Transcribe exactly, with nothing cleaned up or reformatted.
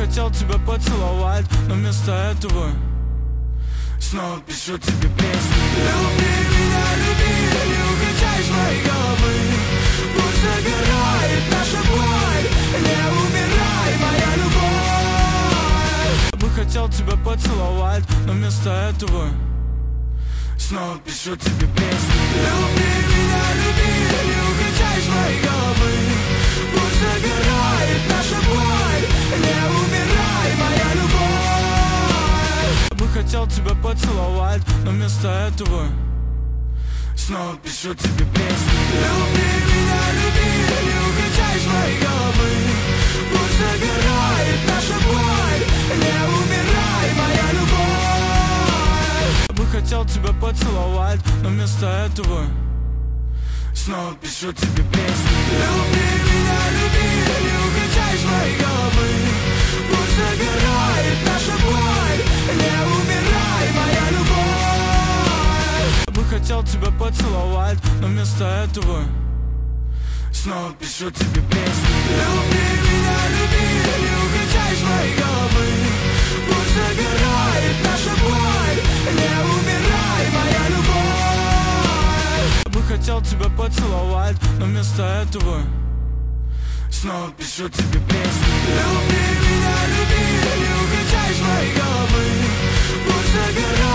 хотел тебя поцеловать, но вместо этого снова пишу тебе песню. Люби меня, люби, не уходи из моей головы. Пусть загорает наша боль, не умирай, моя любовь. Я бы хотел тебя поцеловать, но вместо этого снова пишу тебе песню. Люби меня, люби, не уходи из моей головы. Пусть загорает наша боль, не умирай, моя любовь. Я бы хотел тебя поцеловать, но вместо этого снова пишу тебе песню. Люби меня, люби, не уходи из моей головы. Пусть загорает наша боль, не умирай, моя любовь. Я бы хотел тебя поцеловать, но вместо этого снова пишу тебе песню. Люби меня, люби, не уходи из моей головы. Пусть загорает наша боль, не умирай, моя любовь. Я бы хотел тебя поцеловать, но вместо этого снова пишу тебе песню. Люби меня, люби, не уходи из моей головы. Пусть загорает наша боль, не умирай, моя любовь. Я бы хотел тебя поцеловать, но вместо этого снова пишу тебе песню. Люби меня, люби, не уходи из моей головы. Пусть загорает